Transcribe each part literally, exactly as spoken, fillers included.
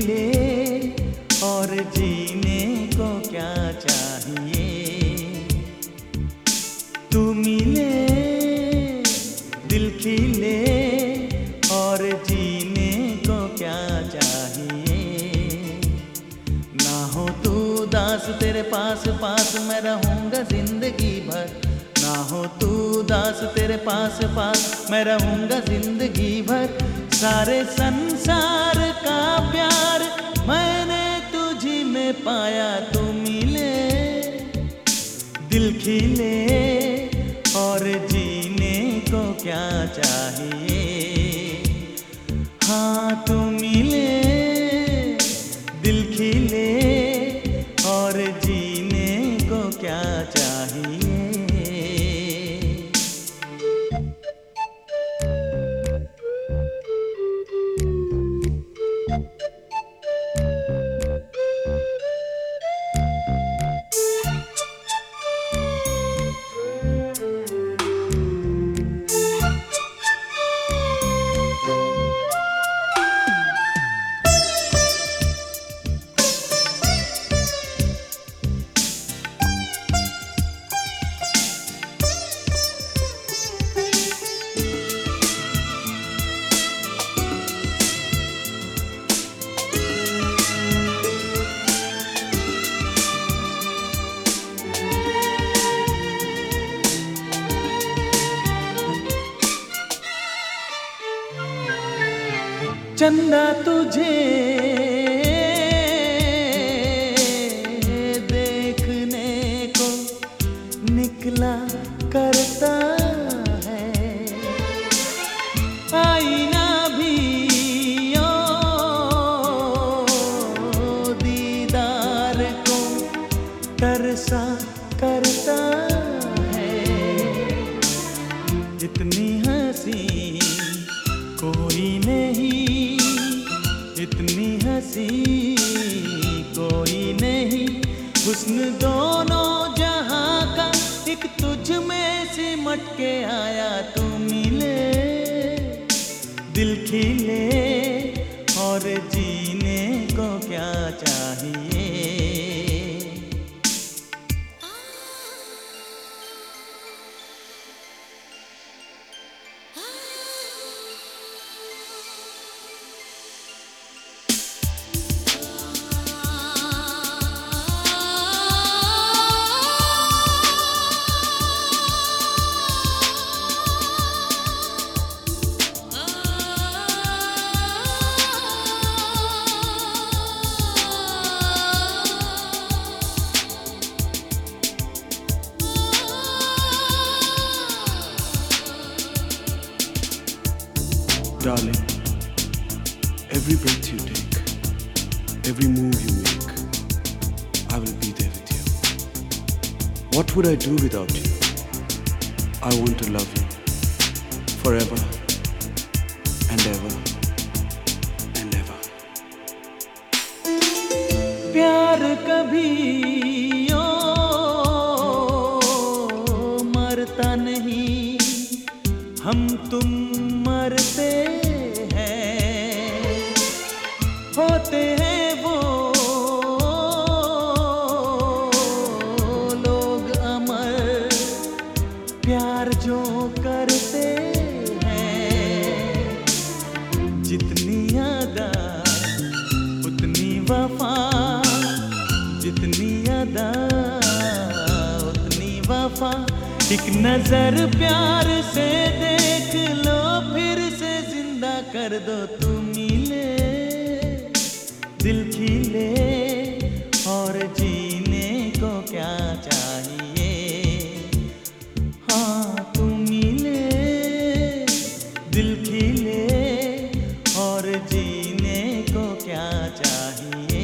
खिले और जीने को क्या चाहिए। तू मिले दिल खिले और जीने को क्या चाहिए। ना हो तू दास तेरे पास पास मैं रहूँगा जिंदगी भर। ना हो तू दास तेरे पास पास मैं रहूँगा जिंदगी भर। सारे संसार का प्यार मैंने तुझी में पाया। तू मिले दिल खिले और जीने को क्या चाहिए। हाँ तू मिले दिल खिले और जीने को क्या चाहिए। चंदा तुझे देखने को निकला करता है। आईना भी ओ दीदार को तरसा करता है। इतनी हंसी कोई नहीं, इतनी हंसी कोई नहीं। हुस्न दोनों जहां का एक तुझ में सिमट के आया। तू मिले दिल खिले और जीने को क्या चाहिए। Darling, every breath you take, every move you make, I will be there with you. What would I do without you? I want to love you forever and ever and ever. प्यार कभी ओ मरता नहीं, हम तुम मरते हैं। होते हैं वो लोग अमर प्यार जो करते हैं। जितनी अदा उतनी वफा, जितनी अदा उतनी वफा। एक नजर प्यार से देख लो फिर से जिंदा कर दो। तू मिले दिल खिले और जीने को क्या चाहिए। हाँ तू मिले दिल खिले और जीने को क्या चाहिए।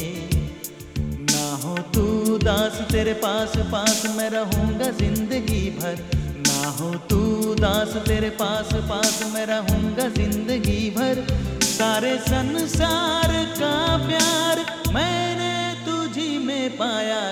ना हो तू दास तेरे पास पास मैं रहूँगा जिंदगी भर। ना हो तू दास तेरे पास पास मैं रहूँगा जिंदगी भर। सारे संसार का प्यार मैंने तुझी में पाया।